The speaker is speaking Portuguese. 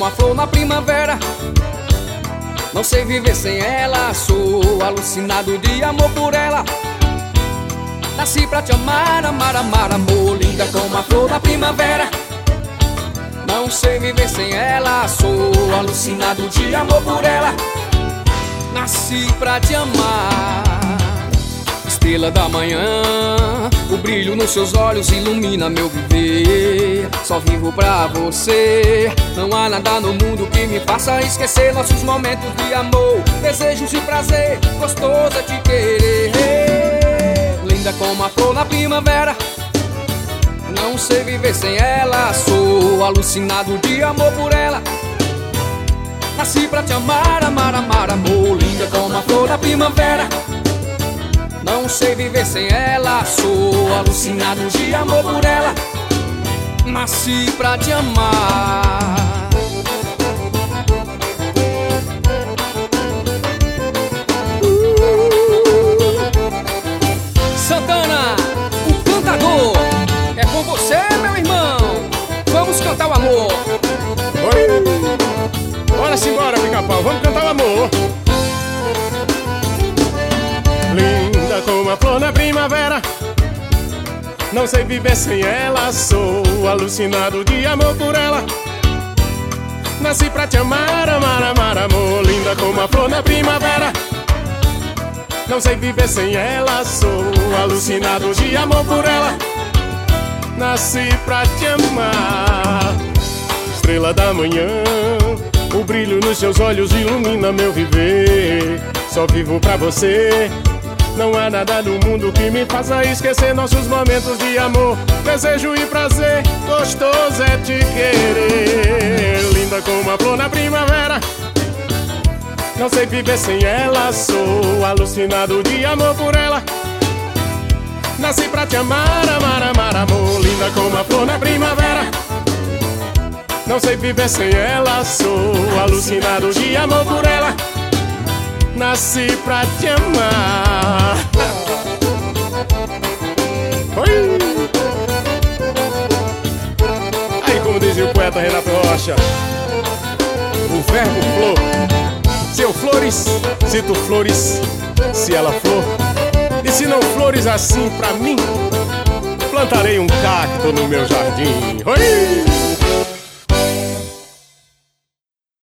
uma flor na primavera. Não sei viver sem ela, sou alucinado de amor por ela. Nasci pra te amar, amar, amar, amor, linda como uma flor na primavera. Não sei viver sem ela, sou alucinado de amor por ela. Nasci pra te amar. Estrela da manhã, o brilho nos seus olhos ilumina meu viver. Só vivo pra você, não há nada no mundo que me faça esquecer nossos momentos de amor. Desejos de prazer, gostoso é te querer. Linda como a flor na primavera, não sei viver sem ela, sou alucinado de amor por ela. Nasci pra te amar, amar, amar, amor, linda como a flor da primavera. Não sei viver sem ela, sou alucinado de amor por ela. Nasci pra te amar. Santana, o cantador, é com você, meu irmão. Vamos cantar o amor. Oi. Bora simbora, pica-pau, vamos cantar o amor. Linda como a flor na primavera, não sei viver sem ela, sou alucinado de amor por ela. Nasci pra te amar, amar, amar, amor. Linda como a flor na primavera, não sei viver sem ela, sou alucinado de amor por ela. Nasci pra te amar. Estrela da manhã, o brilho nos seus olhos ilumina meu viver. Só vivo pra você, não há nada no mundo que me faça esquecer nossos momentos de amor. Desejo e prazer, gostoso é te querer. Linda como a flor na primavera, não sei viver sem ela, sou alucinado de amor por ela. Nasci pra te amar, amar, amar, amor. Linda como a flor na primavera, não sei viver sem ela, sou alucinado de amor por ela. Nasci pra te amar. Oi. Aí, como dizia o poeta Renato Rocha, o verbo flor. Se eu flores, se tu flores, se ela flor. E se não flores assim pra mim, plantarei um cacto no meu jardim. Oi.